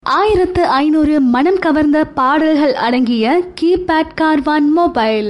1500 மனம் கவர்ந்த பாடல்கள் அடங்கிய கீபேட் கார்வான் மொபைல்.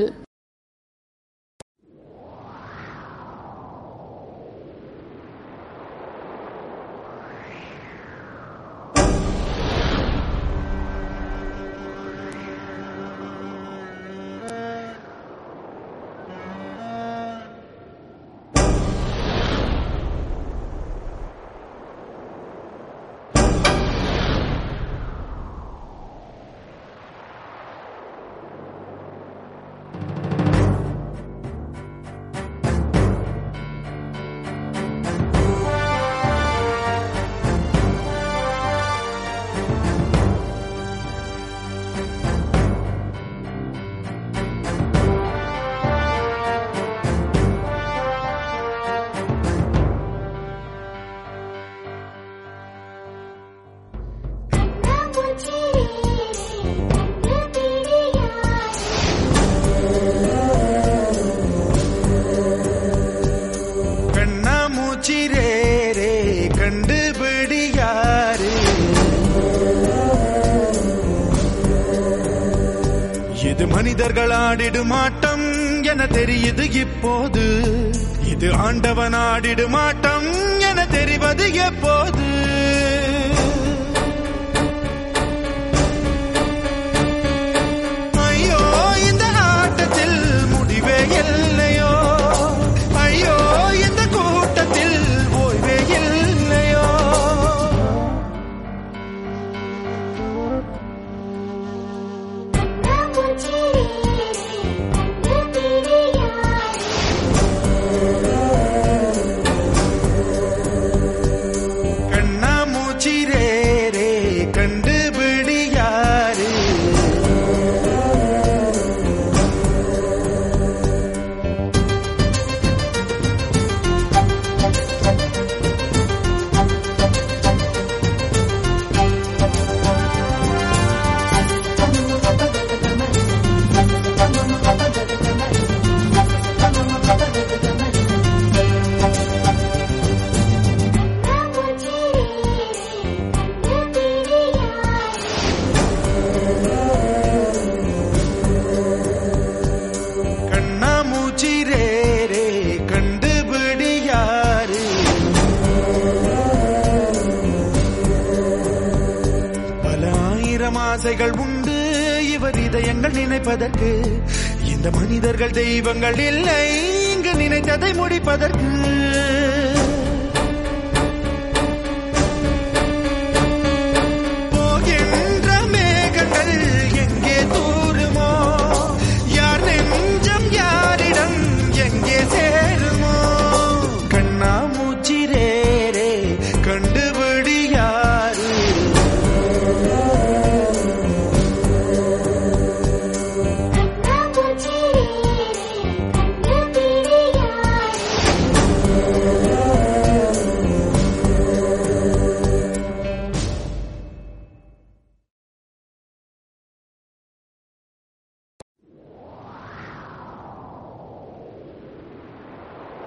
இது மனிதர்கள் ஆடிடும் ஆட்டம் என தெரியுது இப்போது, இது ஆண்டவன் ஆடிடும் ஆட்டம் என தெரிவது எப்போது. ஐயோ இந்த ஆட்டத்தில் முடிவே இல்லையோ, ஐயோ இந்த கூட்டத்தில் ஓய்வே இல்லையோ. ஆசைகள் உண்டு இவர் இதயங்கள் நினைப்பதற்கு, இந்த மனிதர்கள் தெய்வங்கள் இல்லை இங்கு நினைத்ததை முடிப்பதற்கு.